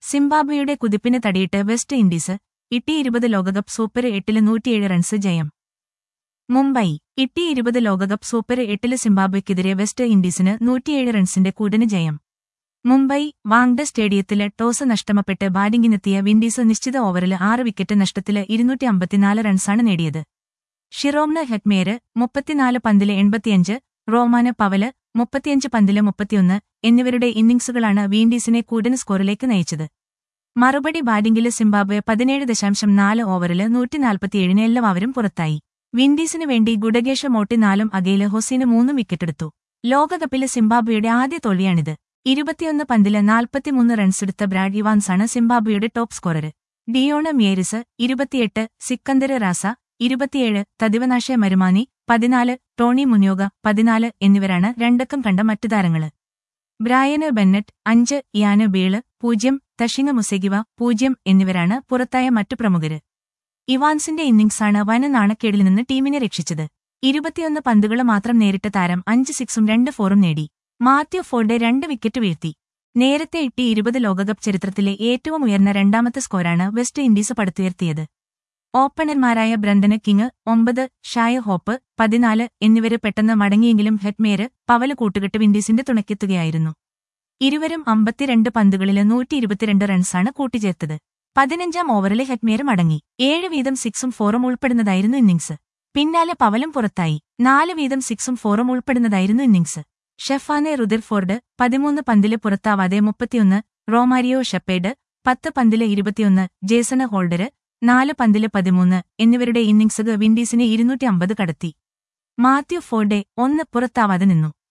സിംബാബ്വെയുടെ കുതിപ്പിന് തടിയിട്ട് west Indies. ടി20 ലോകകപ്പ് super 8-ല് 107 runs ജയം. മുംബൈ. ടി20 ലോകകപ്പ് സൂപ്പർ 8-ല് സിംബാബ്വെക്കെതിരെ വെസ്റ്റ് ഇൻഡീസിന് 107 റൺസിന്റെ കൂടിന് ജയം. മുംബൈ വാങ്ഡെ സ്റ്റേഡിയത്തില് ടോസ് നഷ്ടമപ്പെട്ട് ബാറ്റിംഗിനെത്തിയ വിൻഡീസ് നിശ്ചിത ഓവറില് 6 വിക്കറ്റ് നഷ്ടത്തില് 254 റൺസാണ് നേടിയത്. ഷിറോംന് ഹെറ്റ്മേര് 34 പന്തില് 85, റോമാന് പവല് 35 പന്തില് 31 എന്നിവരുടെ ഇന്നിംഗ്സുകളാണ് വിൻഡീസിനെ കൂടിന് സ്കോറിലേക്ക് നയിച്ചത്. മറുപടി ബാറ്റിംഗില് സിംബാബ്വെ 17.4 ഓവറില് 147 എല്ലാവരും പുറത്തായി. വിൻഡീസിനു വേണ്ടി ഗുഡഗേഷ് മോട്ടി 4ഉം അഗെയില് ഹൊസീന് 3 വിക്കറ്റെടുത്തു. ലോകകപ്പില് സിംബാബ്വെയുടെ ആദ്യ തോൽവിയാണിത്. 21 പന്തില് 43 റൺസെടുത്ത ബ്രാഡ് ഇവാൻസാണ് സിംബാബ്വെയുടെ top scorer. Dion Myers 28, Sikandar Raza 27, Tadiwanashe Marumani 14, Tony Munyonga 14 എന്നിവരാണ് രണ്ടക്കം കണ്ട മറ്റു താരങ്ങള്. ബ്രായന് ബെന്നറ്റ് 5, ഇയാന് ബേള് 0, തഷിങ്ങ മുസെഗിവ 0 എന്നിവരാണ് പുറത്തായ മറ്റു പ്രമുഖര്. ഇവാൻസിന്റെ ഇന്നിംഗ്സാണ് വൻ നാണക്കേടിൽ നിന്ന് ടീമിനെ രക്ഷിച്ചത്. 21 പന്തുകള് മാത്രം നേരിട്ട താരം 5 സിക്സും 2 ഫോറും നേടി. മാത്യു ഫോർഡെ 2 വിക്കറ്റ് വീഴ്ത്തി. നേരത്തെ ടി20 ലോകകപ്പ് ചരിത്രത്തിലെ ഏറ്റവും ഉയർന്ന രണ്ടാമത്തെ സ്കോറാണ് വെസ്റ്റ് ഇൻഡീസ് പടുത്തുയർത്തിയത്. ഓപ്പണർമാരായ ബ്രണ്ടന് കിങ് 9, ഷായ ഹോപ്പ് 14 എന്നിവര് പെട്ടെന്ന് മടങ്ങിയെങ്കിലും ഹെറ്റ്മേര്, പവല് കൂട്ടുകെട്ട് വിൻഡീസിന്റെ തുണയ്ക്കെത്തുകയായിരുന്നു. ഇരുവരും 52 പന്തുകളില് 122 റൺസാണ് കൂട്ടിച്ചേർത്തത്. 15-ാം ഓവറില് ഹെറ്റ്മേര് മടങ്ങി. 7 വീതം സിക്സും ഫോറും ഉൾപ്പെടുന്നതായിരുന്നു ഇന്നിംഗ്സ്. പിന്നാലെ പവലും പുറത്തായി. 4 വീതം സിക്സും ഫോറും ഉൾപ്പെടുന്നതായിരുന്നു ഇന്നിംഗ്സ്. ഷെഫാനെ റുദർഫോർഡ് 13 പന്തില് പുറത്താവാതെ 31, റോമാരിയോ ഷെപ്പേഡ് 10 പന്തില് 21, ജേസണ് ഹോൾഡര് 4 പന്തില് 13 എന്നിവരുടെ ഇന്നിംഗ്സ് വിൻഡീസിനെ 250 കടത്തി. മാത്യു ഫോർഡെ 1 പുറത്താവാതെ നിന്നു.